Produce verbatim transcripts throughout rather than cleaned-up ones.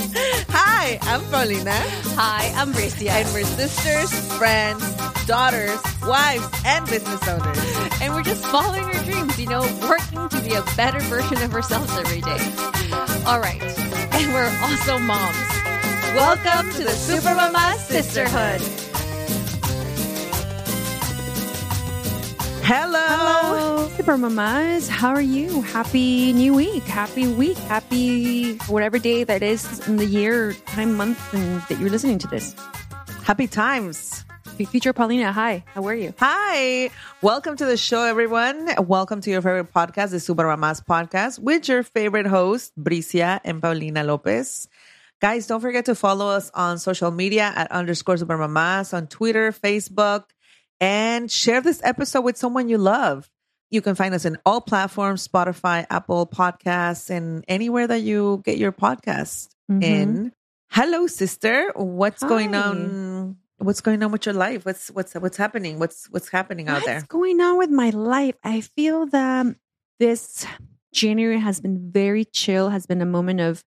Hi, I'm Paulina. Hi, I'm Bricia. And we're sisters, friends, daughters, wives, and business owners. And we're just following our dreams, you know, working to be a better version of ourselves every day. All right. And we're also moms. Welcome to the Super Mama Sisterhood. Hello. Hello, Super Mamas. How are you? Happy new week. Happy week. Happy whatever day that is in the year, time, month, and that you're listening to this. Happy times. Future Paulina, hi. How are you? Hi. Welcome to the show, everyone. Welcome to your favorite podcast, the Super Mamas podcast, with your favorite hosts, Bricia and Paulina Lopez. Guys, don't forget to follow us on social media at underscore Super Mamas on Twitter, Facebook, and share this episode with someone you love. You can find us in all platforms, Spotify, Apple Podcasts, and anywhere that you get your podcast mm-hmm. in. Hello, sister. What's Hi. going on? What's going on with your life? What's what's what's happening? What's what's happening out what's there? What's going on with my life? I feel that this January has been very chill, has been a moment of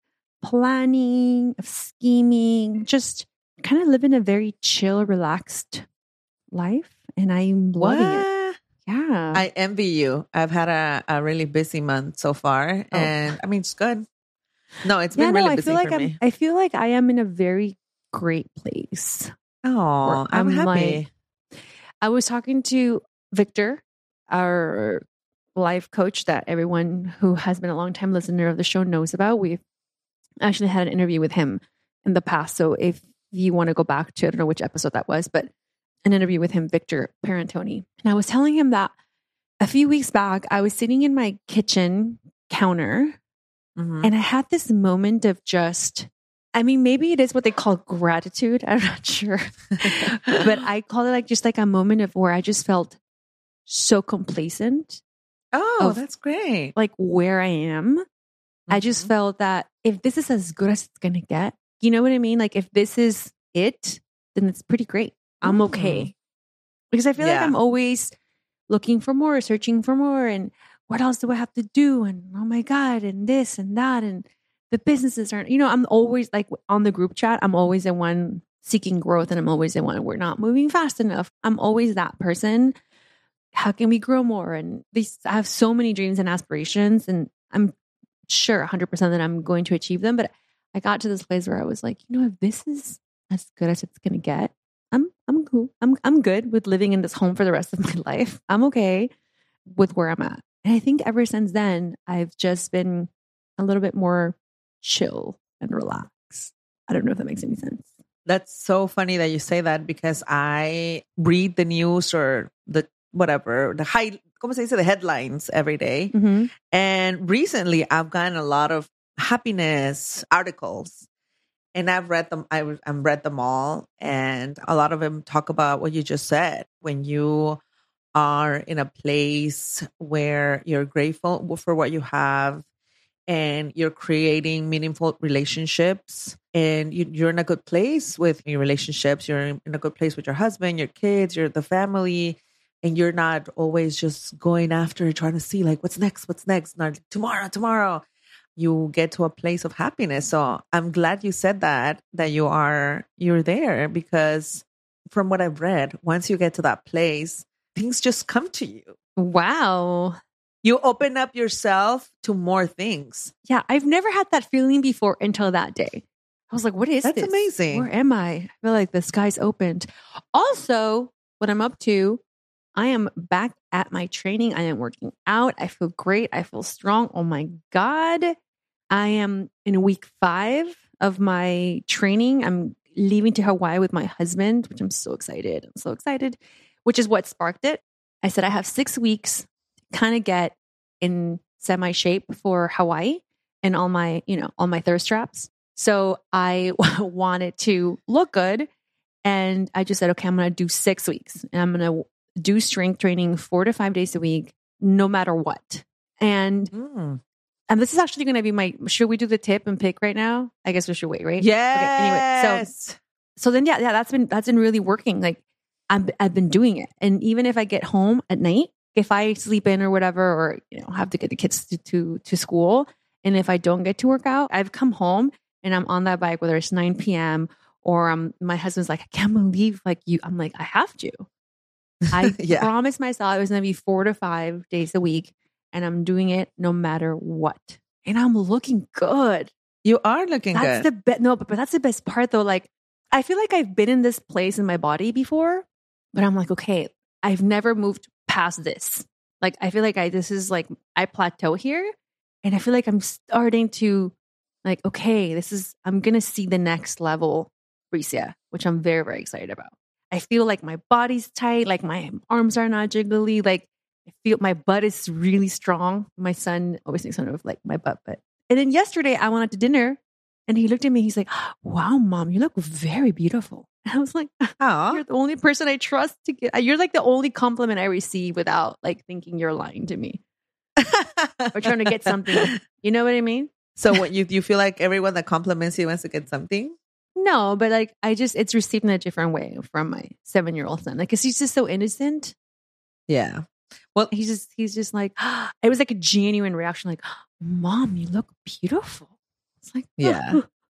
planning, of scheming, just kind of living a very chill, relaxed life. And I'm loving what? it. Yeah. I envy you. I've had a, a really busy month so far. Oh. And I mean, it's good. No, it's been yeah, really no, busy I feel like for I'm, me. I feel like I am in a very great place. Oh, I'm, I'm happy. Like, I was talking to Victor, our life coach that everyone who has been a long time listener of the show knows about. We've actually had an interview with him in the past. So if you want to go back to, I don't know which episode that was, but an interview with him, Victor Parentoni. And I was telling him that a few weeks back, I was sitting in my kitchen counter mm-hmm. and I had this moment of just, I mean, maybe it is what they call gratitude. I'm not sure. But I call it like just like a moment of where I just felt so complacent. Oh, that's great. Like where I am. Mm-hmm. I just felt that if this is as good as it's going to get, you know what I mean? Like if this is it, then it's pretty great. I'm okay. Mm. Because I feel yeah. like I'm always looking for more, searching for more. And what else do I have to do? And oh my God, and this and that. And the businesses aren't, you know, I'm always like on the group chat, I'm always the one seeking growth. And I'm always the one, we're not moving fast enough. I'm always that person. How can we grow more? And these, I have so many dreams and aspirations. And I'm sure one hundred percent that I'm going to achieve them. But I got to this place where I was like, you know, if this is as good as it's going to get, I'm I'm cool. I'm I'm good with living in this home for the rest of my life. I'm okay with where I'm at. And I think ever since then, I've just been a little bit more chill and relaxed. I don't know if that makes any sense. That's so funny that you say that because I read the news or the whatever, the high, como se dice, the headlines every day. Mm-hmm. And recently I've gotten a lot of happiness articles. And I've read them, I've, I've read them all. And a lot of them talk about what you just said. When you are in a place where you're grateful for what you have and you're creating meaningful relationships and you, you're in a good place with your relationships, you're in a good place with your husband, your kids, you're the family, and you're not always just going after trying to see like, what's next, what's next, not tomorrow, tomorrow. You get to a place of happiness. So I'm glad you said that, that you are, you're there because from what I've read, once you get to that place, things just come to you. Wow. You open up yourself to more things. Yeah. I've never had that feeling before until that day. I was like, what is That's this? That's amazing. Where am I? I feel like the sky's opened. Also, what I'm up to, I am back at my training. I am working out. I feel great. I feel strong. Oh my God. I am in week five of my training. I'm leaving to Hawaii with my husband, which I'm so excited. I'm so excited, which is what sparked it. I said I have six weeks to kind of get in semi shape for Hawaii and all my, you know, all my thirst traps. So I wanted to look good. And I just said, okay, I'm going to do six weeks and I'm going to do strength training four to five days a week, no matter what. And mm. And this is actually going to be my, should we do the tip and pick right now? I guess we should wait, right? Yes. Okay, anyway, so, so then, yeah, yeah, that's been, that's been really working. Like I'm, I've been doing it. And even if I get home at night, if I sleep in or whatever, or, you know, have to get the kids to, to, to school. And if I don't get to work out, I've come home and I'm on that bike, whether it's nine p.m. or um, my husband's like, I can't believe like you. I'm like, I have to. I yeah. promised myself it was going to be four to five days a week, and I'm doing it no matter what. And I'm looking good. You are looking that's good. The be- no, but, but that's the best part though. Like, I feel like I've been in this place in my body before, but I'm like, okay, I've never moved past this. Like, I feel like I, this is like, I plateau here, and I feel like I'm starting to like, okay, this is, I'm going to see the next level, Bricia, which I'm very, very excited about. I feel like my body's tight, like my arms are not jiggly, like I feel my butt is really strong. My son always makes fun of like my butt, but, and then yesterday I went out to dinner and he looked at me, he's like, wow, mom, you look very beautiful. And I was like, Aww. You're the only person I trust to get, you're like the only compliment I receive without like thinking you're lying to me or trying to get something. You know what I mean? So what you, you feel like everyone that compliments you wants to get something? No, but like, I just, it's received in a different way from my seven-year-old son. Like, cause he's just so innocent. Yeah. Well, he's just, he's just like, it was like a genuine reaction. Like, mom, you look beautiful. It's like, yeah.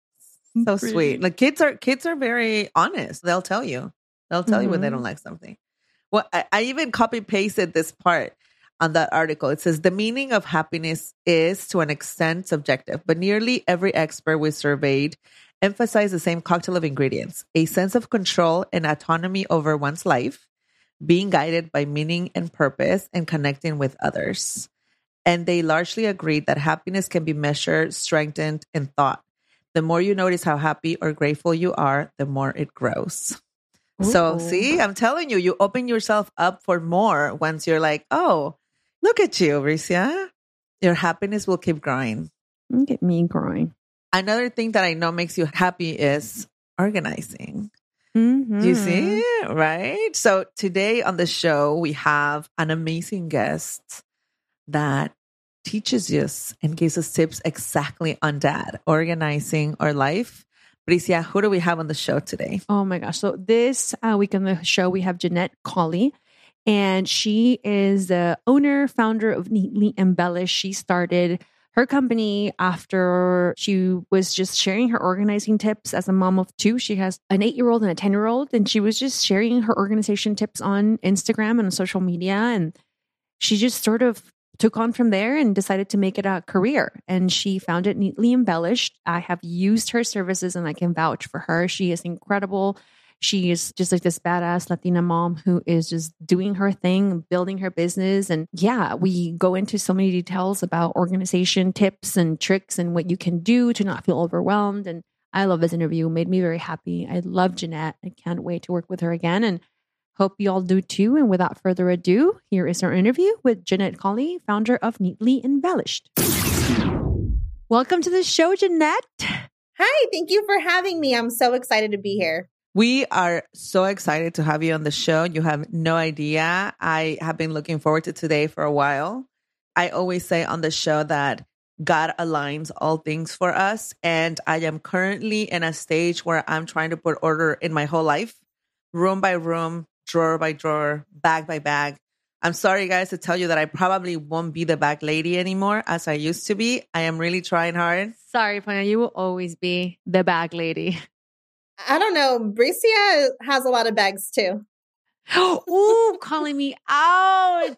So pretty. Sweet. Like kids are, kids are very honest. They'll tell you, they'll tell mm-hmm. you when they don't like something. Well, I, I even copy pasted this part on that article. It says the meaning of happiness is to an extent subjective, but nearly every expert we surveyed emphasize the same cocktail of ingredients: a sense of control and autonomy over one's life, being guided by meaning and purpose, and connecting with others. And they largely agreed that happiness can be measured, strengthened, and thought. The more you notice how happy or grateful you are, the more it grows. Ooh. So see, I'm telling you, you open yourself up for more once you're like, oh, look at you, Bricia. Your happiness will keep growing. Look at me growing. Another thing that I know makes you happy is organizing. Mm-hmm. Do you see? Right? So today on the show, we have an amazing guest that teaches us and gives us tips exactly on that, organizing our life. Bricia, who do we have on the show today? Oh my gosh. So this uh, week on the show, we have Jeanette Colley. And she is the owner, founder of Neatly Embellished. She started her company after she was just sharing her organizing tips as a mom of two. She has an eight-year-old and a ten-year-old, and she was just sharing her organization tips on Instagram and on social media. And she just sort of took on from there and decided to make it a career. And she founded Neatly Embellished. I have used her services and I can vouch for her. She is incredible. She is just like this badass Latina mom who is just doing her thing, building her business. And yeah, we go into so many details about organization tips and tricks and what you can do to not feel overwhelmed. And I love this interview. It made me very happy. I love Jeanette. I can't wait to work with her again and hope you all do too. And without further ado, here is our interview with Jeanette Colley, founder of Neatly Embellished. Welcome to the show, Jeanette. Hi, thank you for having me. I'm so excited to be here. We are so excited to have you on the show. You have no idea. I have been looking forward to today for a while. I always say on the show that God aligns all things for us. And I am currently in a stage where I'm trying to put order in my whole life, room by room, drawer by drawer, bag by bag. I'm sorry, guys, to tell you that I probably won't be the bag lady anymore as I used to be. I am really trying hard. Sorry, Ponya, you will always be the bag lady. I don't know. Bricia has a lot of bags too. Ooh, calling me out.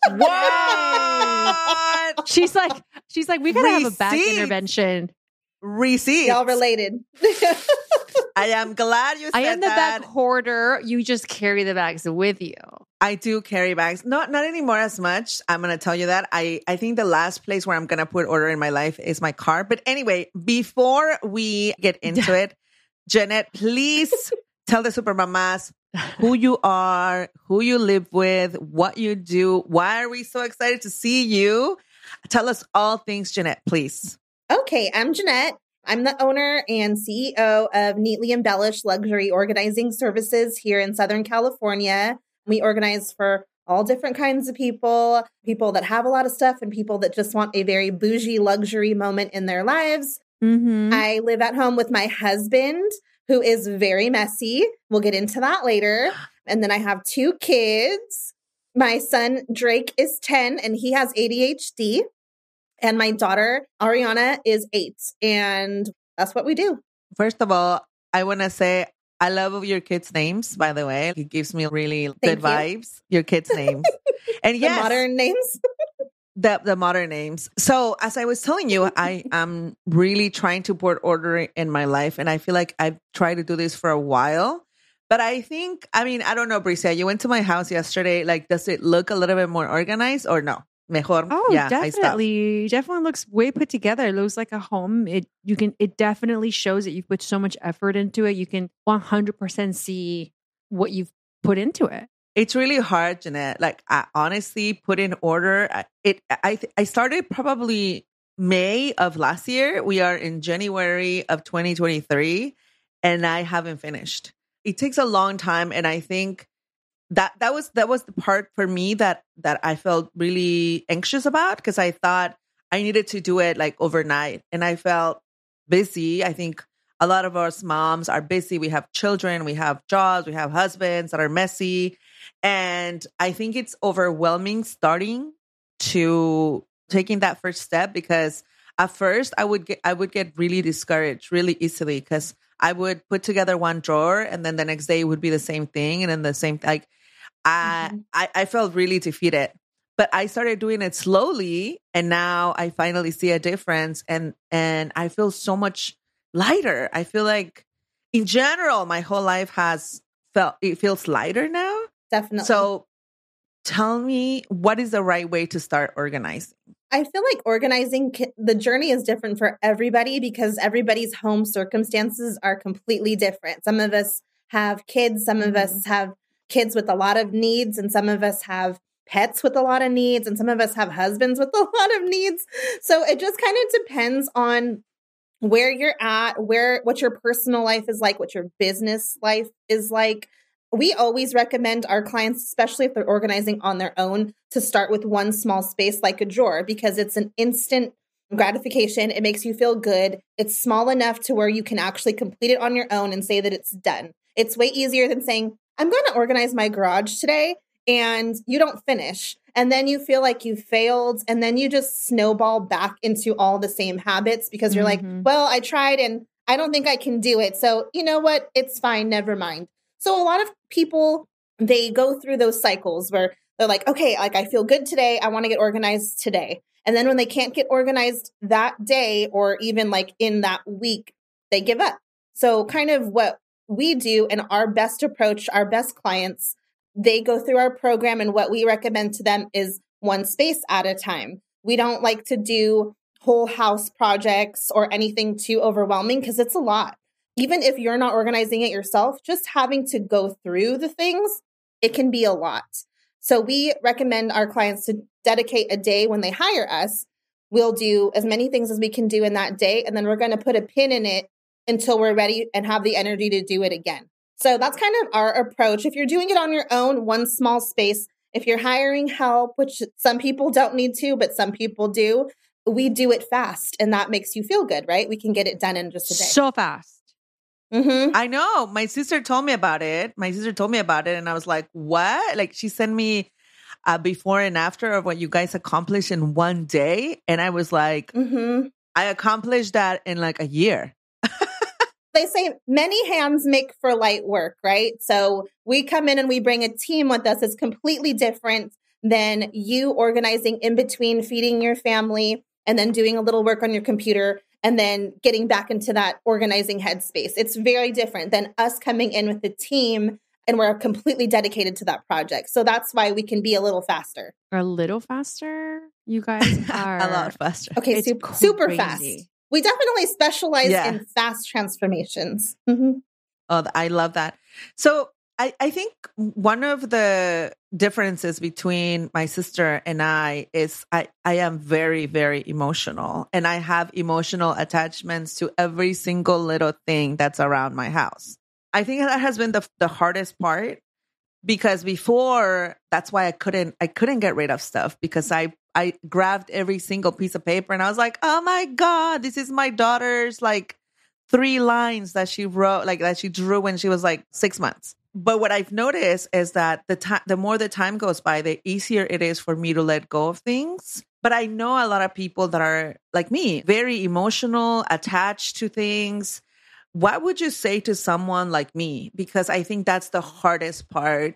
What? She's like, she's like, we gotta Receipt. have a bag intervention. Receipt. Y'all related. I am glad you said that. I am the that. bag hoarder. You just carry the bags with you. I do carry bags. Not not anymore as much. I'm going to tell you that. I, I think the last place where I'm going to put order in my life is my car. But anyway, before we get into it, Jeanette, please tell the super mamas who you are, who you live with, what you do. Why are we so excited to see you? Tell us all things, Jeanette, please. Okay, I'm Jeanette. I'm the owner and C E O of Neatly Embellished Luxury Organizing Services here in Southern California. We organize for all different kinds of people, people that have a lot of stuff and people that just want a very bougie luxury moment in their lives. Mm-hmm. I live at home with my husband, who is very messy. We'll get into that later. And then I have two kids. My son, Drake, is ten and he has A D H D. And my daughter, Ariana, is eight. And that's what we do. First of all, I want to say I love your kids' names, by the way. It gives me really Thank good you. vibes, your kids' names. And The yes, modern names. the, the modern names. So as I was telling you, I am really trying to put order in my life. And I feel like I've tried to do this for a while. But I think, I mean, I don't know, Bricia, you went to my house yesterday. Like, does it look a little bit more organized or no? Mejor. Oh, yeah, definitely. Definitely looks way put together. It looks like a home. It you can it definitely shows that you've put so much effort into it. You can one hundred percent see what you've put into it. It's really hard, Jeanette. Like, I honestly put in order. It I I started probably May of last year. We are in January of twenty twenty-three and I haven't finished. It takes a long time, and I think That that was that was the part for me that that I felt really anxious about, because I thought I needed to do it like overnight, and I felt busy. I think a lot of us moms are busy. We have children, we have jobs, we have husbands that are messy, and I think it's overwhelming starting to taking that first step, because at first I would get I would get really discouraged really easily, because I would put together one drawer and then the next day it would be the same thing, and then the same like. I, mm-hmm. I I felt really defeated, but I started doing it slowly, and now I finally see a difference, and and I feel so much lighter. I feel like, in general, my whole life has felt it feels lighter now. Definitely. So, tell me, what is the right way to start organizing? I feel like organizing, the journey is different for everybody because everybody's home circumstances are completely different. Some of us have kids, some of mm-hmm. us have kids with a lot of needs, and some of us have pets with a lot of needs, and some of us have husbands with a lot of needs. So it just kind of depends on where you're at, where what your personal life is like, what your business life is like. We always recommend our clients, especially if they're organizing on their own, to start with one small space like a drawer, because it's an instant gratification. It makes you feel good. It's small enough to where you can actually complete it on your own and say that it's done. It's way easier than saying, I'm going to organize my garage today, and you don't finish. And then you feel like you failed, and then you just snowball back into all the same habits because you're mm-hmm. like, well, I tried and I don't think I can do it. So you know what? It's fine. Never mind. So a lot of people, they go through those cycles where they're like, okay, like I feel good today. I want to get organized today. And then when they can't get organized that day or even like in that week, they give up. So kind of what we do, and our best approach, our best clients, they go through our program, and what we recommend to them is one space at a time. We don't like to do whole house projects or anything too overwhelming because it's a lot. Even if you're not organizing it yourself, just having to go through the things, it can be a lot. So we recommend our clients to dedicate a day when they hire us. We'll do as many things as we can do in that day, and then we're going to put a pin in it until we're ready and have the energy to do it again. So that's kind of our approach. If you're doing it on your own, one small space, if you're hiring help, which some people don't need to, but some people do, we do it fast, and that makes you feel good, right? We can get it done in just a day. So fast. Mm-hmm. I know. My sister told me about it. My sister told me about it, and I was like, what? Like, she sent me a before and after of what you guys accomplished in one day. And I was like, mm-hmm. I accomplished that in like a year. They say many hands make for light work, right? So we come in and we bring a team with us. It's completely different than you organizing in between feeding your family and then doing a little work on your computer and then getting back into that organizing headspace. It's very different than us coming in with the team and we're completely dedicated to that project. So that's why we can be a little faster. A little faster? You guys are a lot faster. Okay, super, super fast. We definitely specialize yeah. in fast transformations. Mm-hmm. Oh, I love that. So I, I think one of the differences between my sister and I is I, I am very, very emotional, and I have emotional attachments to every single little thing that's around my house. I think that has been the the hardest part, because before, that's why I couldn't I couldn't get rid of stuff, because I I grabbed every single piece of paper and I was like, oh my God, this is my daughter's like three lines that she wrote, like that she drew when she was like six months. But what I've noticed is that the time, the more the time goes by, the easier it is for me to let go of things. But I know a lot of people that are like me, very emotional, attached to things. what would you say to someone like me? Because I think that's the hardest part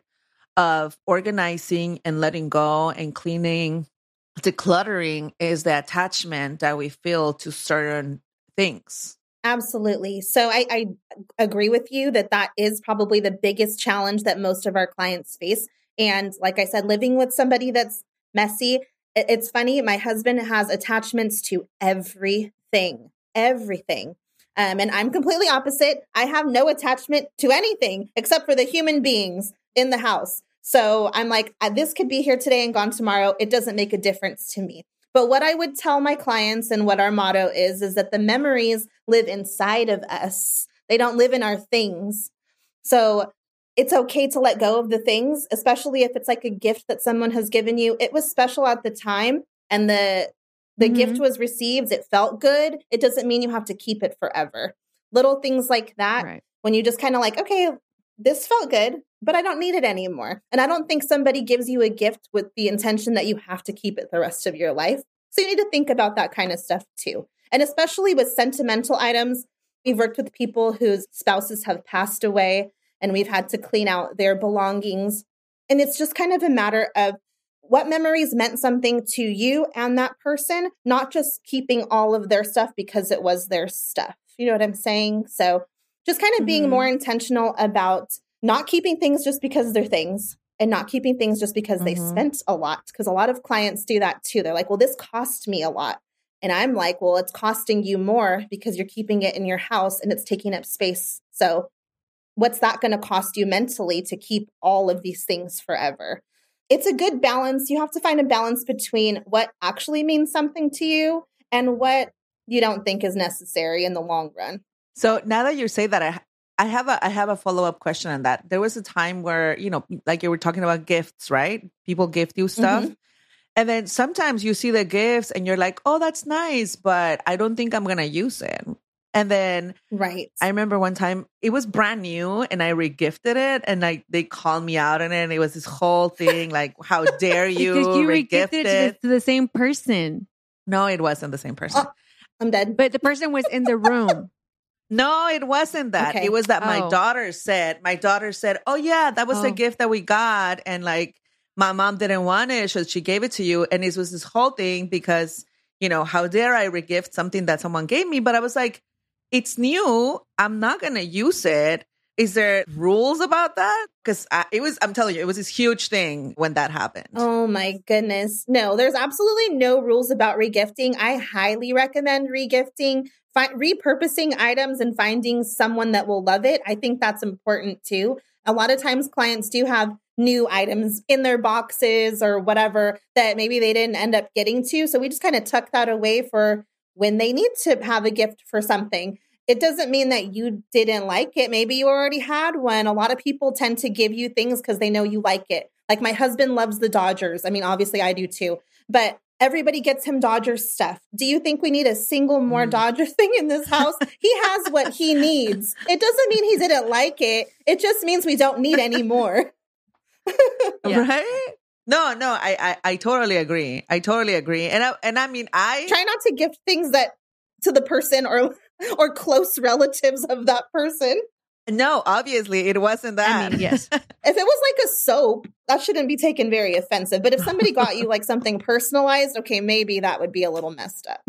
of organizing and letting go and cleaning, decluttering, is the attachment that we feel to certain things. Absolutely. So I, I agree with you that that is probably the biggest challenge that most of our clients face. And like I said, living with somebody that's messy, it's funny. My husband has attachments to everything, everything. Um, and I'm completely opposite. I have no attachment to anything except for the human beings in the house. So I'm like, this could be here today and gone tomorrow. It doesn't make a difference to me. But what I would tell my clients and what our motto is, is that the memories live inside of us. They don't live in our things. So it's okay to let go of the things, especially if it's like a gift that someone has given you. It was special at the time and the the mm-hmm. gift was received. It felt good. It doesn't mean you have to keep it forever. Little things like that, right. When you just kind of like, okay, this felt good, but I don't need it anymore. And I don't think somebody gives you a gift with the intention that you have to keep it the rest of your life. So you need to think about that kind of stuff too. And especially with sentimental items, we've worked with people whose spouses have passed away and we've had to clean out their belongings. And it's just kind of a matter of what memories meant something to you and that person, not just keeping all of their stuff because it was their stuff. You know what I'm saying? So just kind of mm-hmm. being more intentional about not keeping things just because they're things and not keeping things just because mm-hmm. they spent a lot. Because a lot of clients do that too. They're like, well, this cost me a lot. And I'm like, well, it's costing you more because you're keeping it in your house and it's taking up space. So what's that going to cost you mentally to keep all of these things forever? It's a good balance. You have to find a balance between what actually means something to you and what you don't think is necessary in the long run. So now that you say that, I I have a I have a follow-up question on that. There was a time where, you know, like you were talking about gifts, right? People gift you stuff. Mm-hmm. And then sometimes you see the gifts and you're like, oh, that's nice, but I don't think I'm going to use it. And then right. I remember one time it was brand new and I re-gifted it and like they called me out on it and it was this whole thing like, how dare you, because you re-gift re-gifted it to the same person. No, it wasn't the same person. Oh, I'm dead. But the person was in the room. No, it wasn't that. Okay. It was that oh. my daughter said, my daughter said, oh yeah, that was oh. the gift that we got. And like my mom didn't want it, so she gave it to you. And it was this whole thing because, you know, how dare I re-gift something that someone gave me? But I was like, it's new. I'm not going to use it. Is there rules about that? Because it was, I'm telling you, it was this huge thing when that happened. Oh my goodness. No, there's absolutely no rules about regifting. I highly recommend regifting, fi- repurposing items and finding someone that will love it. I think that's important too. A lot of times clients do have new items in their boxes or whatever that maybe they didn't end up getting to. So we just kind of tuck that away for when they need to have a gift for something. It doesn't mean that you didn't like it. Maybe you already had one. A lot of people tend to give you things because they know you like it. Like my husband loves the Dodgers. I mean, obviously I do too, but everybody gets him Dodgers stuff. Do you think we need a single more mm. Dodger thing in this house? He has what he needs. It doesn't mean he didn't like it. It just means we don't need any more. Yeah. Right? No, no, I, I, I totally agree. I totally agree. And I, and I mean, I try not to gift things that to the person or or close relatives of that person. No, obviously it wasn't that. I mean, yes. If it was like a soap, that shouldn't be taken very offensive. But if somebody got you like something personalized, okay, maybe that would be a little messed up.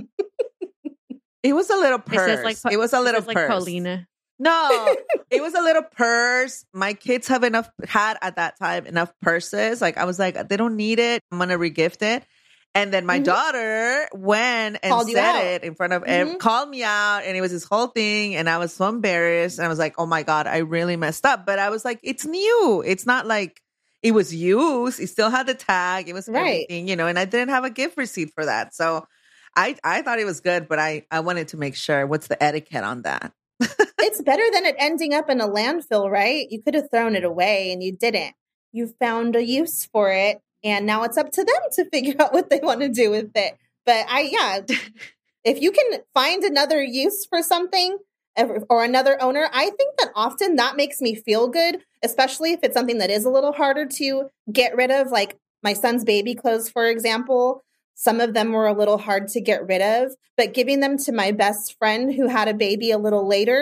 It was a little purse. It, like, it was a little it purse. Like Paulina. No, it was a little purse. My kids have enough, had at that time enough purses. Like I was like, they don't need it. I'm going to regift it. And then my mm-hmm. daughter went and called said it in front of, mm-hmm. called me out. And it was this whole thing. And I was so embarrassed. And I was like, oh my God, I really messed up. But I was like, it's new. It's not like it was used. It still had the tag. It was right. everything, you know, and I didn't have a gift receipt for that. So I, I thought it was good, but I, I wanted to make sure what's the etiquette on that. It's better than it ending up in a landfill, right? You could have thrown it away and you didn't. You found a use for it. And now it's up to them to figure out what they want to do with it. But I, yeah, if you can find another use for something or another owner, I think that often that makes me feel good, especially if it's something that is a little harder to get rid of. Like my son's baby clothes, for example. Some of them were a little hard to get rid of, but giving them to my best friend who had a baby a little later,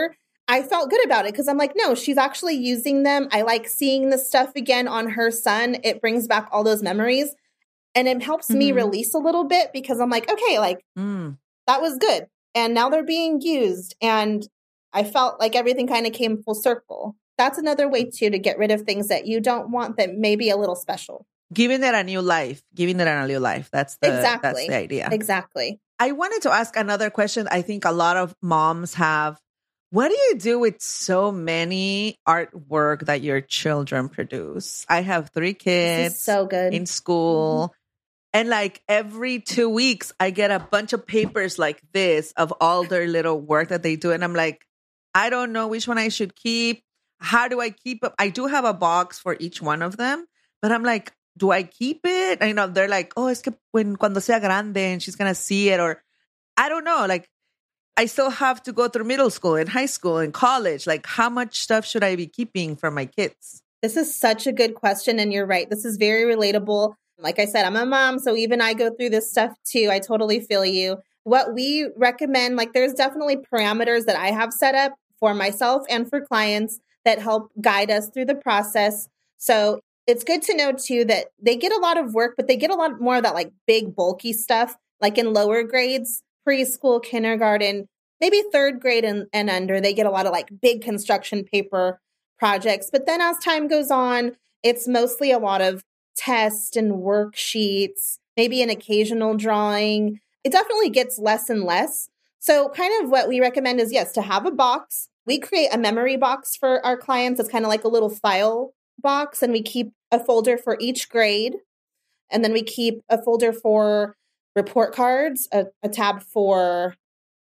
I felt good about it because I'm like, no, she's actually using them. I like seeing the stuff again on her son. It brings back all those memories and it helps mm-hmm. me release a little bit because I'm like, okay, like mm. that was good. And now they're being used. And I felt like everything kind of came full circle. That's another way too, to get rid of things that you don't want that may be a little special. Giving it a new life, giving it a new life. That's the, exactly. that's the idea. Exactly. I wanted to ask another question. I think a lot of moms have. What do you do with so many artwork that your children produce? I have three kids so good. in school. Mm-hmm. And like every two weeks, I get a bunch of papers like this of all their little work that they do. And I'm like, I don't know which one I should keep. How do I keep it? I do have a box for each one of them. But I'm like, do I keep it? And, you know, they're like, oh, es que when, cuando sea grande and she's going to see it. Or I don't know, like. I still have to go through middle school and high school and college. Like, how much stuff should I be keeping for my kids? This is such a good question. And you're right. This is very relatable. Like I said, I'm a mom, so even I go through this stuff too. I totally feel you. What we recommend, like there's definitely parameters that I have set up for myself and for clients that help guide us through the process. So it's good to know too that they get a lot of work, but they get a lot more of that like big bulky stuff, like in lower grades. Preschool, kindergarten, maybe third grade and, and under, they get a lot of like big construction paper projects. But then as time goes on, it's mostly a lot of tests and worksheets, maybe an occasional drawing. It definitely gets less and less. So kind of what we recommend is, yes, to have a box. We create a memory box for our clients. It's kind of like a little file box, and we keep a folder for each grade. And then we keep a folder for report cards, a, a tab for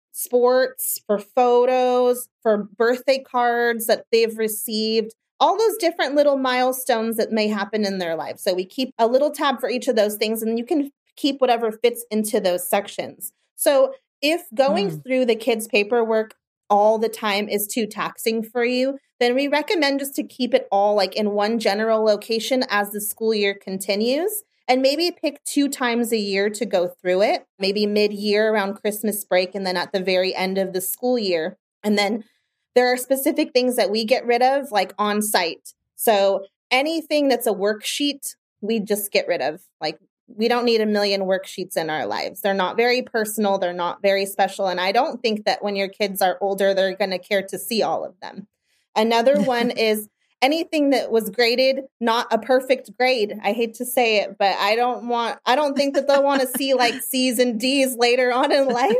sports, for photos, for birthday cards that they've received, all those different little milestones that may happen in their life. So we keep a little tab for each of those things, and you can keep whatever fits into those sections. So if going mm. through the kids' paperwork all the time is too taxing for you, then we recommend just to keep it all like in one general location as the school year continues. And maybe pick two times a year to go through it, maybe mid-year around Christmas break and then at the very end of the school year. And then there are specific things that we get rid of, like on site. So anything that's a worksheet, we just get rid of. Like we don't need a million worksheets in our lives. They're not very personal. They're not very special. And I don't think that when your kids are older, they're going to care to see all of them. Another one is anything that was graded, not a perfect grade. I hate to say it, but I don't want, I don't think that they'll want to see like C's and D's later on in life.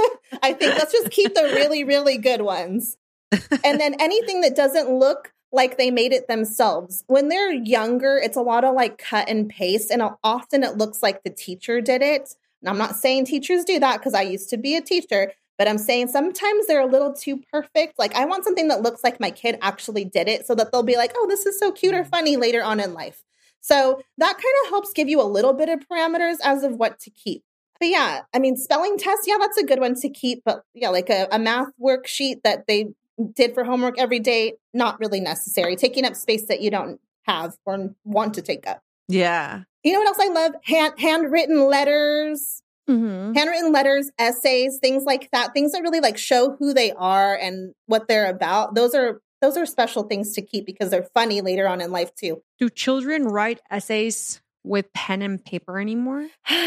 I think let's just keep the really, really good ones. And then anything that doesn't look like they made it themselves. When they're younger, it's a lot of like cut and paste. And often it looks like the teacher did it. And I'm not saying teachers do that because I used to be a teacher. But I'm saying sometimes they're a little too perfect. Like I want something that looks like my kid actually did it so that they'll be like, oh, this is so cute or funny later on in life. So that kind of helps give you a little bit of parameters as of what to keep. But yeah, I mean, spelling tests, yeah, that's a good one to keep. But yeah, like a, a math worksheet that they did for homework every day, not really necessary. Taking up space that you don't have or want to take up. Yeah. You know what else I love? Hand, handwritten letters. Mm-hmm. Handwritten letters, essays, things like that, things that really like show who they are and what they're about. Those are those are special things to keep because they're funny later on in life too. Do children write essays with pen and paper anymore?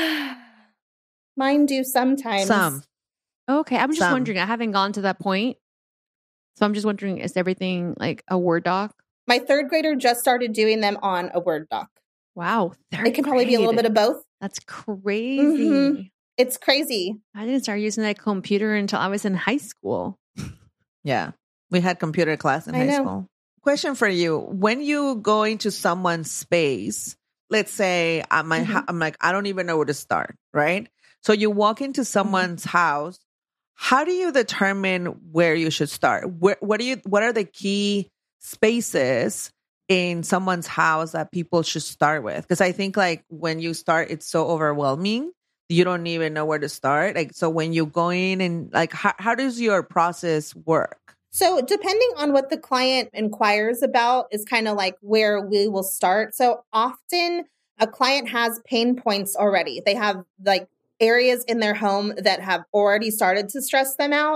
Mine do sometimes. Some. Okay, I'm just Some. wondering. I haven't gone to that point. So I'm just wondering, is everything like a Word doc? My third grader just started doing them on a Word doc. Wow. It can probably be a little bit of both. That's crazy. Mm-hmm. It's crazy. I didn't start using that computer until I was in high school. Yeah. We had computer class in I high know. school. Question for you. When you go into someone's space, let's say I'm, mm-hmm. I'm like, I don't even know where to start, right? So you walk into someone's mm-hmm. house. How do you determine where you should start? Where, what do you, what are the key spaces in someone's house that people should start with? Because I think like when you start, it's so overwhelming. You don't even know where to start. Like, so when you go in and like, how, how does your process work? So depending on what the client inquires about is kind of like where we will start. So often a client has pain points already. They have like areas in their home that have already started to stress them out.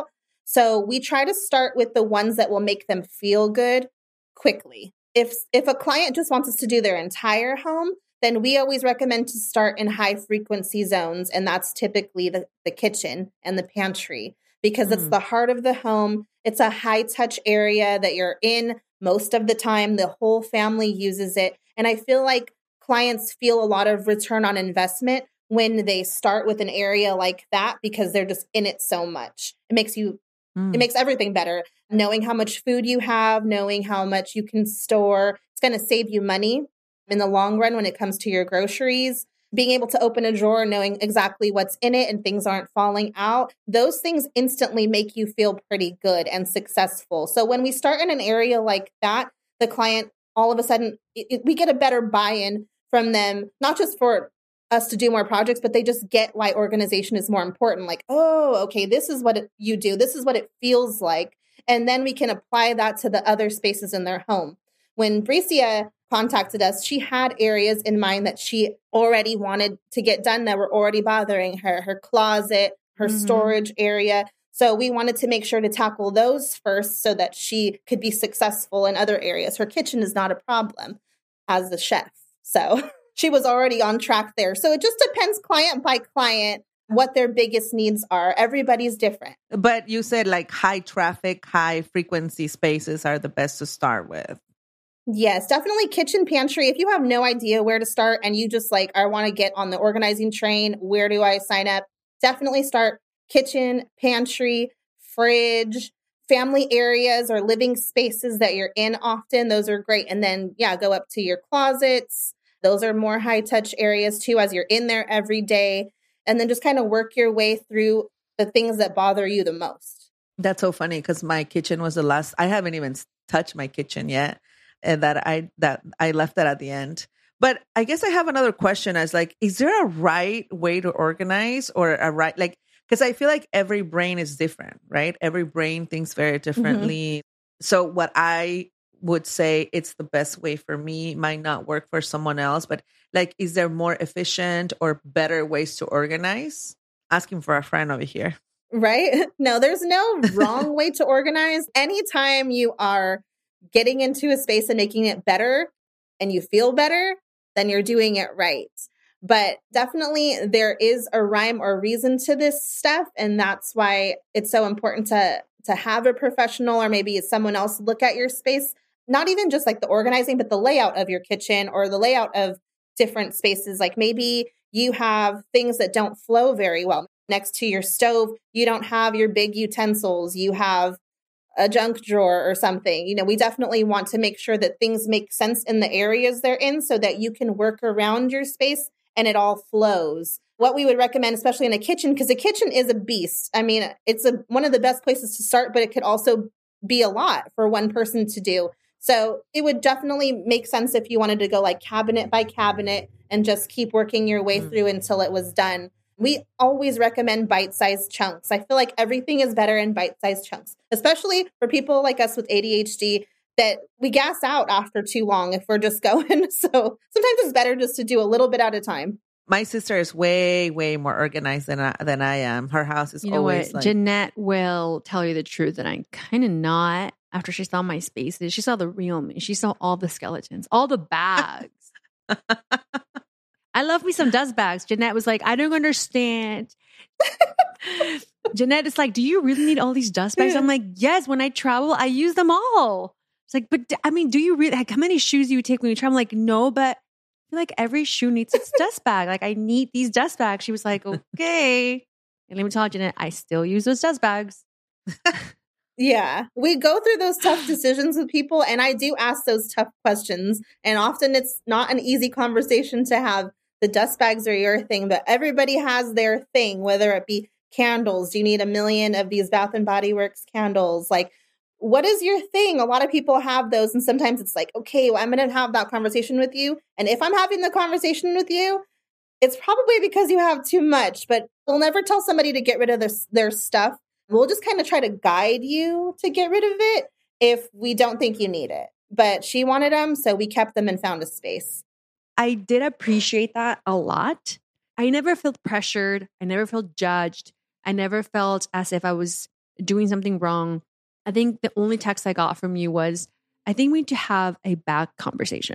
So we try to start with the ones that will make them feel good quickly. If if a client just wants us to do their entire home, then we always recommend to start in high frequency zones. And that's typically the, the kitchen and the pantry, because mm. it's the heart of the home. It's a high touch area that you're in most of the time. The whole family uses it. And I feel like clients feel a lot of return on investment when they start with an area like that, because they're just in it so much. It makes you, mm. it makes everything better. Knowing how much food you have, knowing how much you can store, it's going to save you money in the long run when it comes to your groceries. Being able to open a drawer, knowing exactly what's in it and things aren't falling out, those things instantly make you feel pretty good and successful. So when we start in an area like that, the client, all of a sudden, it, it, we get a better buy-in from them, not just for us to do more projects, but they just get why organization is more important. Like, oh, okay, this is what it, you do. This is what it feels like. And then we can apply that to the other spaces in their home. When Bricia contacted us, she had areas in mind that she already wanted to get done that were already bothering her, her closet, her mm-hmm. storage area. So we wanted to make sure to tackle those first so that she could be successful in other areas. Her kitchen is not a problem as the chef. So she was already on track there. So it just depends client by client what their biggest needs are. Everybody's different. But you said like high traffic, high frequency spaces are the best to start with. Yes, definitely kitchen, pantry. If you have no idea where to start and you just like, I want to get on the organizing train, where do I sign up? Definitely start kitchen, pantry, fridge, family areas or living spaces that you're in often. Those are great. And then, yeah, go up to your closets. Those are more high touch areas too, as you're in there every day. And then just kind of work your way through the things that bother you the most. That's so funny because my kitchen was the last, I haven't even touched my kitchen yet. And that I that I left that at the end. But I guess I have another question as like, is there a right way to organize or a right, like, because I feel like every brain is different, right? Every brain thinks very differently. Mm-hmm. So what I would say it's the best way for me might not work for someone else. But like, is there more efficient or better ways to organize? Asking for a friend over here. Right? No, there's no wrong way to organize. Anytime you are getting into a space and making it better and you feel better, then you're doing it right. But definitely there is a rhyme or reason to this stuff. And that's why it's so important to, to have a professional or maybe someone else look at your space, not even just like the organizing, but the layout of your kitchen or the layout of different spaces. Like maybe you have things that don't flow very well. Next to your stove, you don't have your big utensils. You have a junk drawer or something. You know, we definitely want to make sure that things make sense in the areas they're in so that you can work around your space and it all flows. What we would recommend, especially in a kitchen, because a kitchen is a beast. I mean, it's a, one of the best places to start, but it could also be a lot for one person to do. So it would definitely make sense if you wanted to go like cabinet by cabinet and just keep working your way mm. through until it was done. We always recommend bite-sized chunks. I feel like everything is better in bite-sized chunks, especially for people like us with A D H D that we gas out after too long if we're just going. So sometimes it's better just to do a little bit at a time. My sister is way, way more organized than I, than I am. Her house is you know always what? like... Jeanette will tell you the truth, and I'm kind of not. After she saw my spaces, she saw the real me. She saw all the skeletons, all the bags. I love me some dust bags. Jeanette was like, I don't understand. Jeanette is like, do you really need all these dust bags? I'm like, yes, when I travel, I use them all. It's like, but I mean, do you really, like, how many shoes do you take when you travel? I'm like, no, but I feel like every shoe needs its dust bag. Like, I need these dust bags. She was like, okay. And let me tell you, Jeanette, I still use those dust bags. Yeah, we go through those tough decisions with people, and I do ask those tough questions. And often it's not an easy conversation to have. The dust bags are your thing, but everybody has their thing, whether it be candles. Do you need a million of these Bath and Body Works candles? Like, what is your thing? A lot of people have those. And sometimes it's like, okay, well, I'm going to have that conversation with you. And if I'm having the conversation with you, it's probably because you have too much, but we'll never tell somebody to get rid of their, their stuff. We'll just kind of try to guide you to get rid of it if we don't think you need it. But she wanted them, so we kept them and found a space. I did appreciate that a lot. I never felt pressured. I never felt judged. I never felt as if I was doing something wrong. I think the only text I got from you was, I think we need to have a bag conversation.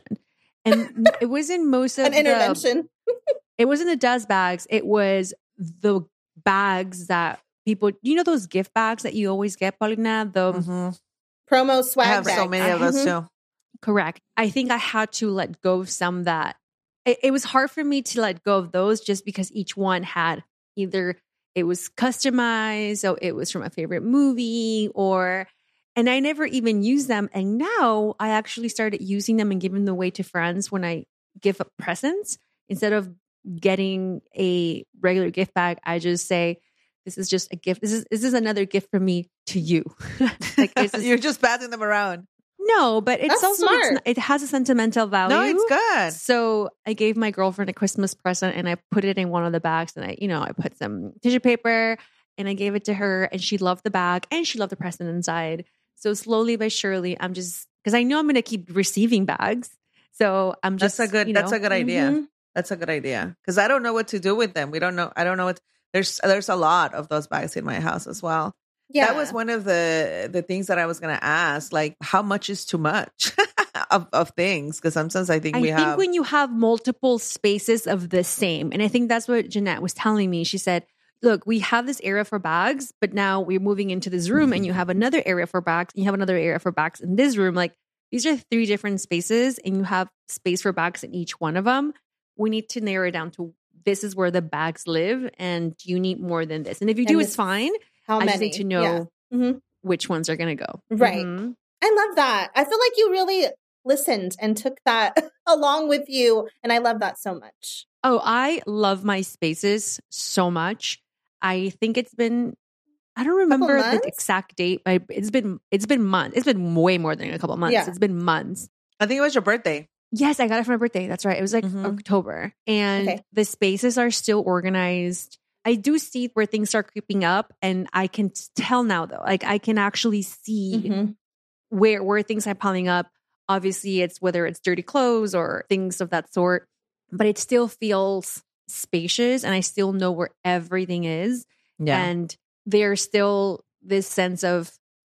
And it wasn't most of an intervention. The, it wasn't the dust bags. It was the bags that people, you know, those gift bags that you always get, Paulina? The mm-hmm. promo swag I have bags. so many of those too. Correct. I think I had to let go of some that it, it was hard for me to let go of those just because each one had either it was customized, so it was from a favorite movie, or and I never even used them. And now I actually started using them and giving them away to friends when I give up presents. Instead of getting a regular gift bag, I just say, this is just a gift. This is this is another gift from me to you. Like it's just, you're just passing them around. No, but it's That's also smart. It's, it has a sentimental value. No, it's good. So I gave my girlfriend a Christmas present and I put it in one of the bags, and I, you know, I put some tissue paper and I gave it to her, and she loved the bag and she loved the present inside. So slowly but surely, I'm just because I know I'm going to keep receiving bags. So I'm just that's a good. You That's know, a good idea. Mm-hmm. That's a good idea because I don't know what to do with them. We don't know. I don't know what. There's there's a lot of those bags in my house as well. Yeah. That was one of the the things that I was going to ask. Like, how much is too much of, of things? Because sometimes I think I we think have. when you have multiple spaces of the same, and I think that's what Jeanette was telling me. She said, look, we have this area for bags, but now we're moving into this room and you have another area for bags, and you have another area for bags in this room. Like, these are three different spaces and you have space for bags in each one of them. We need to narrow it down to this is where the bags live, and you need more than this. And if you do, And it's fine. How I many? just need to know Yeah. Mm-hmm. which ones are going to go. Right. Mm-hmm. I love that. I feel like you really listened and took that along with you. And I love that so much. Oh, I love my spaces so much. I think it's been, I don't remember the exact date, but it's been, it's been months. It's been way more than a couple months. Yeah. It's been months. I think it was your birthday. Yes, I got it for my birthday. That's right. It was like Mm-hmm. October. And Okay. the spaces are still organized. I do see where things start creeping up, and I can tell now though. Like, I can actually see Mm-hmm. where where things are piling up. Obviously, it's whether it's dirty clothes or things of that sort, but it still feels spacious, and I still know where everything is. Yeah. And there's still this sense of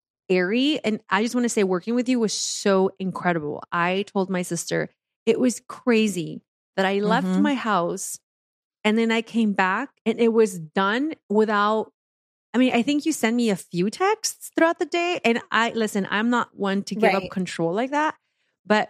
airy. And I just want to say, working with you was so incredible. I told my sister it was crazy that I left Mhm. my house and then I came back and it was done without. I mean, I think you sent me a few texts throughout the day. And I, listen, I'm not one to give Right. up control like that. But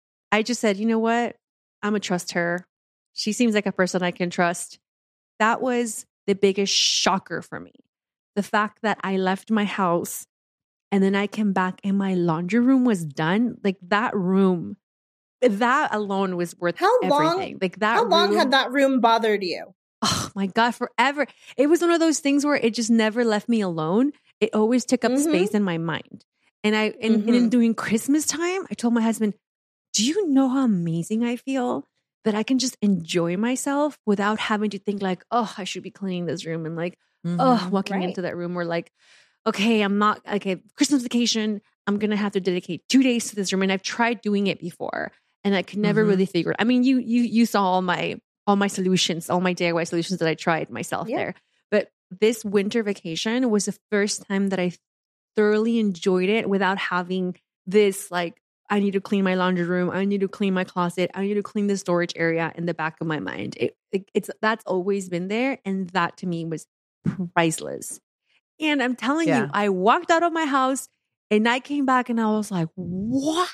I just said, you know what? I'm going to trust her. She seems like a person I can trust. That was the biggest shocker for me. The fact that I left my house and then I came back and my laundry room was done. Like, that room, that alone was worth How long- everything. Like, that How long room, had that room bothered you? oh my God, forever. It was one of those things where it just never left me alone. It always took up Mhm. space in my mind. And I, and, and in Mhm. doing Christmas time, I told my husband, do you know how amazing I feel that I can just enjoy myself without having to think like, oh, I should be cleaning this room, and like, Mhm. oh, walking Right. into that room where like, okay, I'm not, okay, Christmas vacation, I'm going to have to dedicate two days to this room. And I've tried doing it before and I could never Mhm. really figure it. I mean, you, you, you saw all my, all my solutions, all my D I Y solutions that I tried myself Yeah. there. But this winter vacation was the first time that I thoroughly enjoyed it without having this, like, I need to clean my laundry room. I need to clean my closet. I need to clean the storage area in the back of my mind. It, it, it's, that's always been there. And that to me was priceless. And I'm telling Yeah. you, I walked out of my house and I came back and I was like, what?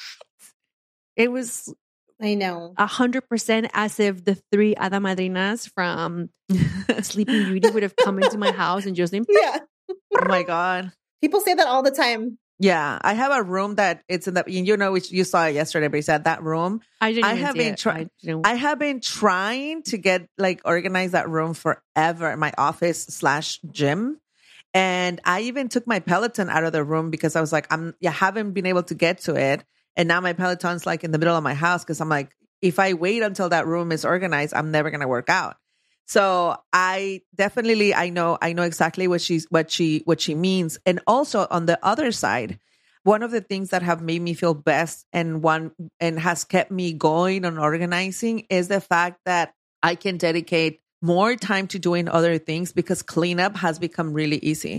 It was I know. a hundred percent as if the three Hada Madrinas from Sleeping Beauty would have come into my house and just been, Yeah. Oh my God. People say that all the time. Yeah. I have a room that it's in the, you know, which you saw it yesterday, but it's at that room. I didn't I even have see been it. try- I didn't- I have been trying to get like organize that room forever in my office slash gym. And I even took my Peloton out of the room because I was like, I'm, yeah, haven't been able to get to it. And now my Peloton's like in the middle of my house because I'm like, if I wait until that room is organized, I'm never going to work out. So I definitely, I know, I know exactly what she's, what she, what she means. And also on the other side, one of the things that have made me feel best and one, and has kept me going on organizing is the fact that I can dedicate more time to doing other things because cleanup has become really easy.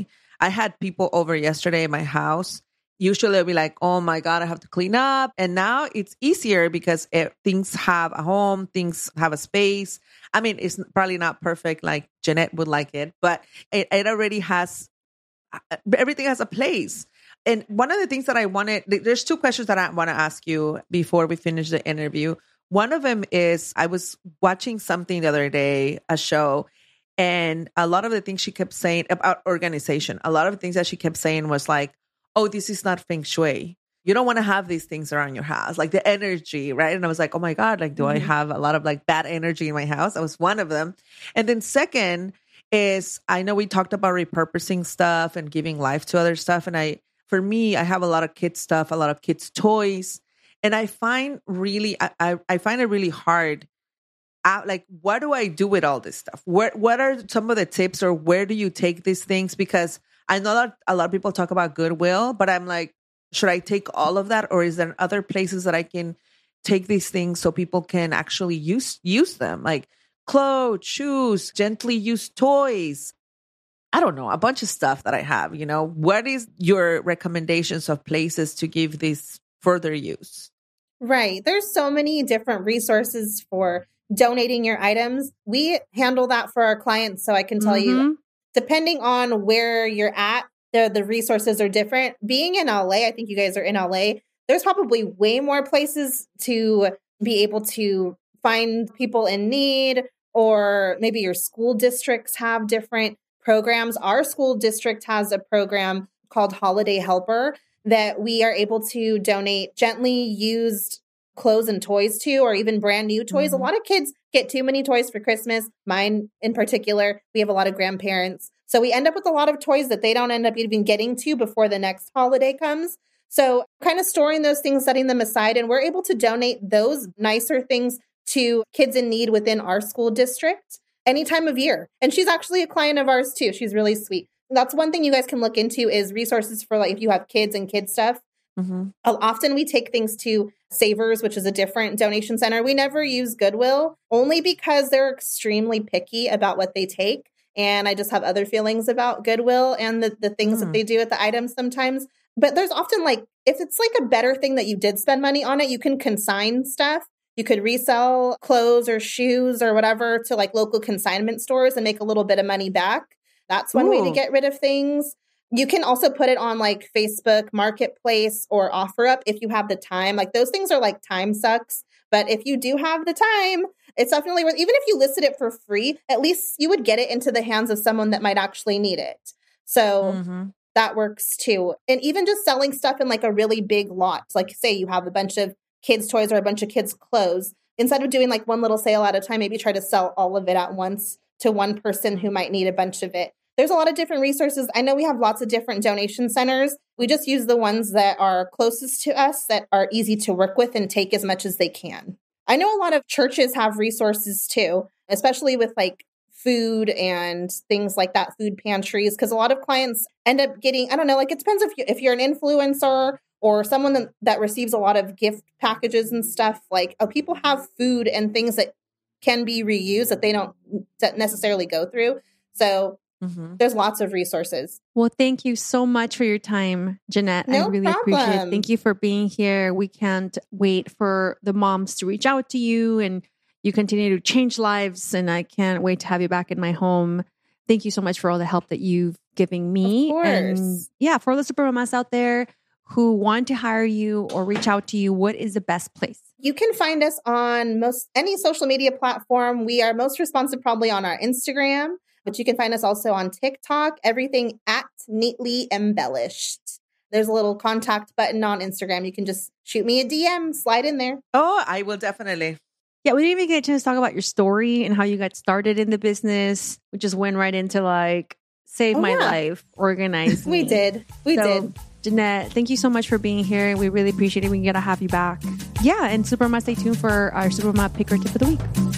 I had people over yesterday at my house. Usually I'll be like, oh my God, I have to clean up. And now it's easier because it, things have a home, things have a space. I mean, it's probably not perfect like Jeanette would like it, but it, it already has, everything has a place. And one of the things that I wanted, there's two questions that I want to ask you before we finish the interview. One of them is, I was watching something the other day, a show, and a lot of the things she kept saying about organization, a lot of the things that she kept saying was like, oh, this is not feng shui. You don't want to have these things around your house, like the energy, right? And I was like, oh my God, like, do mm-hmm. I have a lot of like bad energy in my house? That was one of them. And then second is, I know we talked about repurposing stuff and giving life to other stuff. And I, for me, I have a lot of kids stuff, a lot of kids toys. And I find really, I, I find it really hard. Uh, like, what do I do with all this stuff? What, what are some of the tips, or where do you take these things? Because I know that a lot of people talk about Goodwill, but I'm like, should I take all of that? Or is there other places that I can take these things so people can actually use, use them? Like clothes, shoes, gently used toys. I don't know, a bunch of stuff that I have, you know. What is your recommendations of places to give this further use? Right. There's so many different resources for donating your items. We handle that for our clients. So I can tell mm-hmm. you, depending on where you're at, the, the resources are different. Being in L A, I think you guys are in L A, there's probably way more places to be able to find people in need, or maybe your school districts have different programs. Our school district has a program called Holiday Helper that we are able to donate gently used clothes and toys to, or even brand new toys. Mm-hmm. A lot of kids get too many toys for Christmas. Mine in particular, we have a lot of grandparents. So we end up with a lot of toys that they don't end up even getting to before the next holiday comes. So kind of storing those things, setting them aside, and we're able to donate those nicer things to kids in need within our school district any time of year. And she's actually a client of ours too. She's really sweet. That's one thing you guys can look into, is resources for like if you have kids and kid stuff. Mm-hmm. Often we take things to Savers, which is a different donation center. We never use Goodwill, only because they're extremely picky about what they take. And I just have other feelings about Goodwill and the, the things mm. that they do with the items sometimes. But there's often like, if it's like a better thing that you did spend money on it, you can consign stuff. You could resell clothes or shoes or whatever to like local consignment stores and make a little bit of money back. That's one Ooh. way to get rid of things. You can also put it on like Facebook Marketplace or OfferUp if you have the time. Like those things are like time sucks. But if you do have the time, it's definitely worth, even if you listed it for free, at least you would get it into the hands of someone that might actually need it. So mm-hmm. that works too. And even just selling stuff in like a really big lot, like say you have a bunch of kids' toys or a bunch of kids' clothes, instead of doing like one little sale at a time, maybe try to sell all of it at once to one person who might need a bunch of it. There's a lot of different resources. I know we have lots of different donation centers. We just use the ones that are closest to us, that are easy to work with and take as much as they can. I know a lot of churches have resources too, especially with like food and things like that, food pantries, because a lot of clients end up getting, I don't know, like it depends if, you, if you're an influencer or someone that, that receives a lot of gift packages and stuff. Like, oh, people have food and things that can be reused that they don't necessarily go through. So mm-hmm. there's lots of resources. Well, thank you so much for your time, Jeanette. No I really problem. appreciate it. Thank you for being here. We can't wait for the moms to reach out to you, and you continue to change lives. And I can't wait to have you back in my home. Thank you so much for all the help that you've given me. Of course. And yeah, for all the super mamas out there who want to hire you or reach out to you, what is the best place? You can find us on most any social media platform. We are most responsive probably on our Instagram, but you can find us also on TikTok, everything at Neatly Embellished. There's a little contact button on Instagram. You can just shoot me a D M, slide in there. Oh, I will definitely. Yeah, we didn't even get a chance to talk about your story and how you got started in the business. We just went right into like, save oh, my yeah. life, organize We me. did. We so, did. Jeanette, thank you so much for being here. We really appreciate it. We got to have you back. Yeah, and Supermama, stay tuned for our Supermama Pick or Tip of the Week.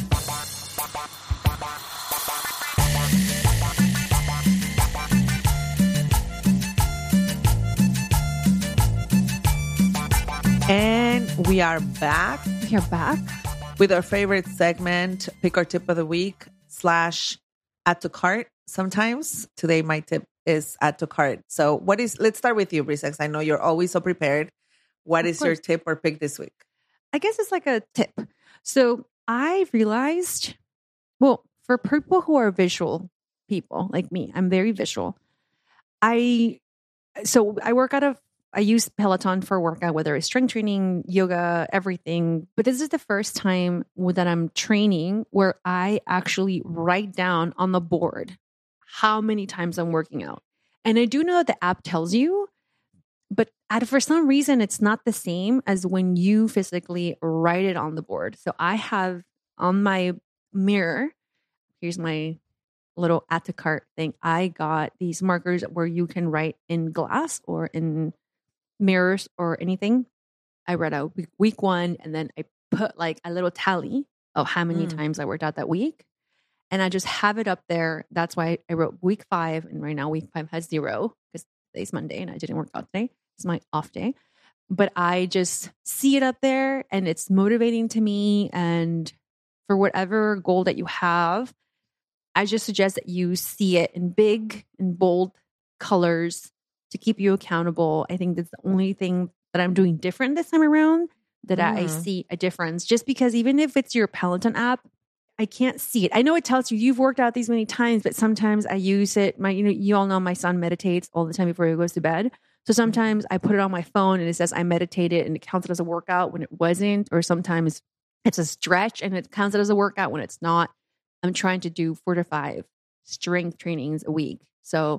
And we are back. We are back. With our favorite segment, Pick or Tip of the Week slash Add to Cart. sometimes. Today, my tip is add to cart. So what is, let's start with you, Brisa. I know you're always so prepared. What Of is course. your tip or pick this week? I guess it's like a tip. So I realized, well, for people who are visual people like me, I'm very visual. I, so I work out of, I use Peloton for workout, whether it's strength training, yoga, everything. But this is the first time that I'm training where I actually write down on the board how many times I'm working out. And I do know that the app tells you, but for some reason, it's not the same as when you physically write it on the board. So I have on my mirror, here's my little add to cart thing. I got these markers where you can write in glass or in mirrors or anything. I read out week, week one, and then I put like a little tally of how many mm. times I worked out that week. And I just have it up there. That's why I wrote week five. And right now week five has zero because today's Monday and I didn't work out today. It's my off day. But I just see it up there and it's motivating to me. And for whatever goal that you have, I just suggest that you see it in big and bold colors to keep you accountable. I think that's the only thing that I'm doing different this time around, that mm. I see a difference. Just because even if it's your Peloton app, I can't see it. I know it tells you you've worked out these many times, but sometimes I use it. My, you know, you all know my son meditates all the time before he goes to bed. So sometimes I put it on my phone and it says I meditated and it counts it as a workout when it wasn't. Or sometimes it's a stretch and it counts it as a workout when it's not. I'm trying to do four to five strength trainings a week. So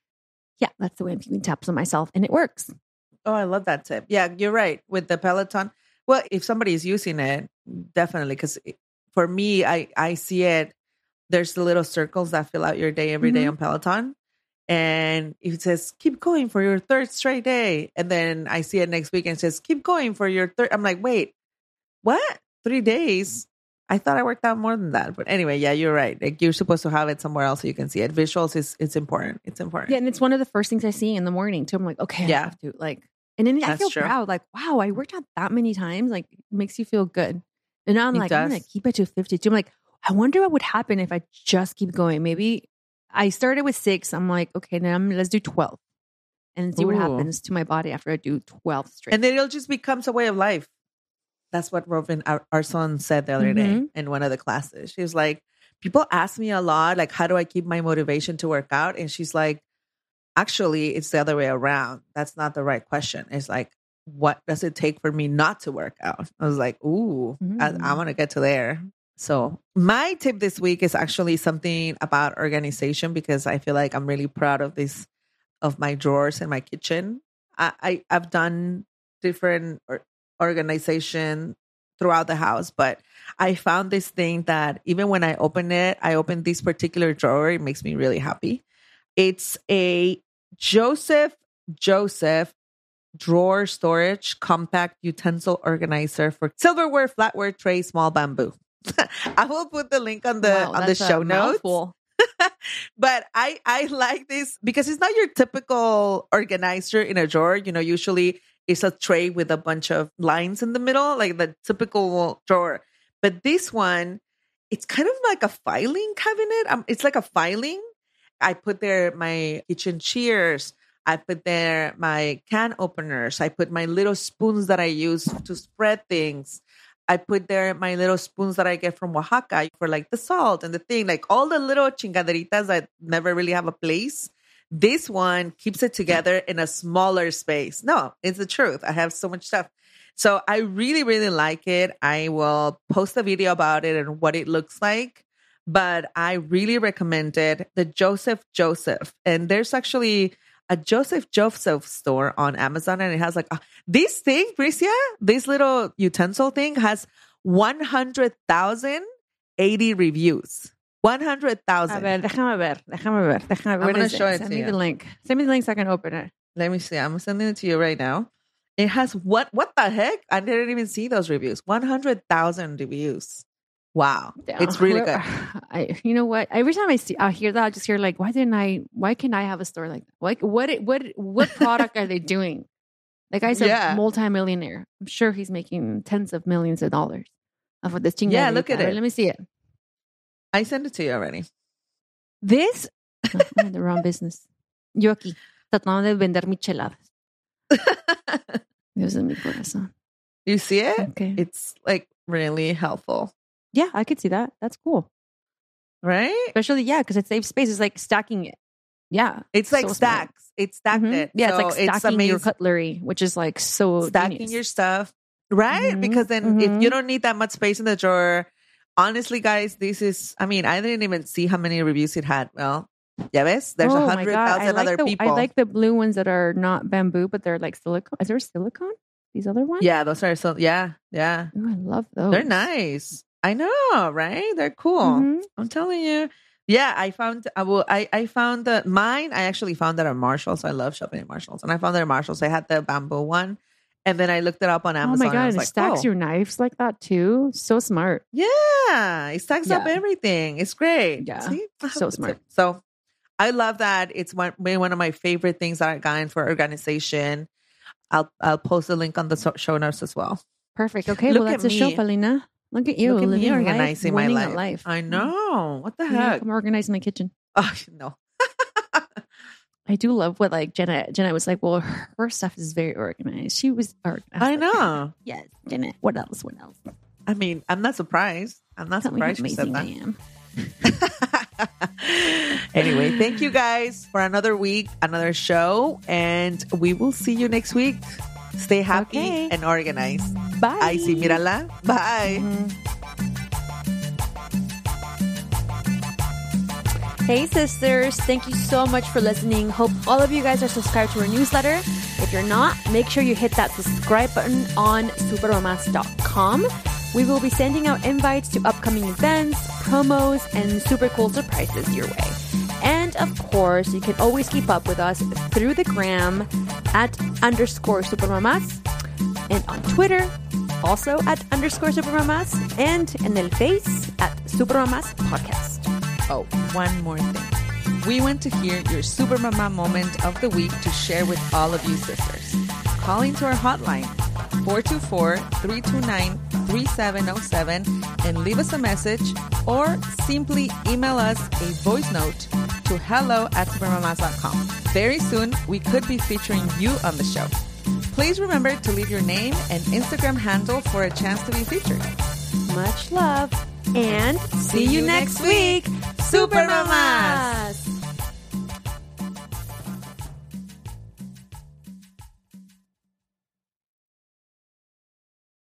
yeah, that's the way I'm keeping tabs on myself and it works. Oh, I love that tip. Yeah, you're right. With the Peloton, well, if somebody is using it, definitely. Because for me, I, I see it. There's the little circles that fill out your day every mm-hmm. day on Peloton. And it says, keep going for your third straight day. And then I see it next week and it says, keep going for your third. I'm like, wait, what? Three days? I thought I worked out more than that. But anyway, yeah, you're right. Like you're supposed to have it somewhere else so you can see it. Visuals is it's important. It's important. Yeah, and it's one of the first things I see in the morning too. I'm like, okay, yeah. I have to like, and then That's I feel true. proud. Like, wow, I worked out that many times. Like, it makes you feel good. And now I'm it like, does. I'm gonna keep it to fifty-two. I'm like, I wonder what would happen if I just keep going. Maybe I started with six. I'm like, okay, then I'm, let's do twelve, and see Ooh. what happens to my body after I do twelve straight. And then it'll just becomes a way of life. That's what Robin, our, our son, said the other mm-hmm. day in one of the classes. She was like, people ask me a lot, like, how do I keep my motivation to work out? And she's like, actually, it's the other way around. That's not the right question. It's like, what does it take for me not to work out? I was like, ooh, mm-hmm. I, I want to get to there. So my tip this week is actually something about organization because I feel like I'm really proud of this, of my drawers in my kitchen. I, I I've done different or, organization throughout the house, but I found this thing that even when I open it, I open this particular drawer, it makes me really happy. It's a Joseph Joseph drawer storage compact utensil organizer for silverware, flatware, tray, small bamboo. I will put the link on the wow, on the show notes. But I I like this because it's not your typical organizer in a drawer. You know, usually it's a tray with a bunch of lines in the middle, like the typical drawer. But this one, it's kind of like a filing cabinet. Um, it's like a filing. I put there my kitchen shears. I put there my can openers. I put my little spoons that I use to spread things. I put there my little spoons that I get from Oaxaca for like the salt and the thing, like all the little chingaderitas that never really have a place. This one keeps it together in a smaller space. No, it's the truth. I have so much stuff. So I really, really like it. I will post a video about it and what it looks like. But I really recommend it. The Joseph Joseph. And there's actually a Joseph Joseph store on Amazon. And it has like, uh, this thing, Bricia, this little utensil thing has one hundred thousand eighty reviews. one hundred thousand. A ver, déjame ver, déjame ver, déjame ver. I'm going to show it, it Send to me you. the link. Send me the link so I can open it. Let me see. I'm sending it to you right now. It has what? What the heck? I didn't even see those reviews. one hundred thousand reviews. Wow. Yeah. It's really good. I, you know what? Every time I see, I hear that, I just hear like, why didn't I, why can I have a store like that? Like, what, what, what product are they doing? That guy's yeah. a multimillionaire. I'm sure he's making tens of millions of dollars off of this chingadita. Yeah, look at it. Let me see it. I sent it to you already. This No, I'm in the wrong business. Yo aquí, tratando de vender micheladas. Dios de mi corazón. You see it? Okay. It's like really helpful. Yeah, I could see that. That's cool. Right? Especially, yeah, because it saves space. It's like stacking it. Yeah. It's like so stacks. Smart. It's stacked mm-hmm. it. Yeah, so it's like stacking it's amazing. your cutlery, which is like so stacking genius. your stuff. Right? Mm-hmm. Because then mm-hmm. if you don't need that much space in the drawer, honestly, guys, this is, I mean, I didn't even see how many reviews it had. Well, ya ves? There's a oh hundred thousand like other the, people. I like the blue ones that are not bamboo, but they're like silicone. Is there silicone? These other ones? Yeah, those are so, yeah, yeah. Ooh, I love those. They're nice. I know, right? They're cool. Mm-hmm. I'm telling you. Yeah, I found, I will, I, I found the, mine, I actually found that at Marshall's. I love shopping at Marshall's. And I found that at Marshall's. I had the bamboo one. And then I looked it up on Amazon. Oh my God, and it like, stacks oh. your knives like that too. So smart. Yeah, it stacks yeah. up everything. It's great. Yeah, see? so smart. So I love that. It's one, one of my favorite things that I've gotten for organization. I'll I'll post a link on the show notes as well. Perfect. Okay, Look well that's at the show, me. Paulina. Look at you Look at living me life, organizing my life. life. I know. What the You heck? I'm organizing my kitchen. Oh no. I do love what like Jenna. Jenna was like, well, her stuff is very organized. She was organized. I know. Yes, Jenna. What else? What else? I mean, I'm not surprised. I'm not Tell surprised me you how said amazing that. I am. Anyway, thank you guys for another week, another show, and we will see you next week. Stay happy okay. and organized. Bye. Ay, sí, mírala. Bye. Mm-hmm. Hey sisters, thank you so much for listening. Hope all of you guys are subscribed to our newsletter. If you're not, make sure you hit that subscribe button on supermamas dot com. We will be sending out invites to upcoming events, promos, and super cool surprises your way. And of course, you can always keep up with us through the gram at underscore supermamas and on Twitter, also at underscore supermamas, and in the face at supermamas podcast. Oh, one more thing. We want to hear your Super Mama moment of the week to share with all of you sisters. Call into our hotline, four two four, three two nine, three seven zero seven, and leave us a message, or simply email us a voice note to hello at supermamas dot com. Very soon, we could be featuring you on the show. Please remember to leave your name and Instagram handle for a chance to be featured. Much love, and see, see you, you next week, Super Mamas!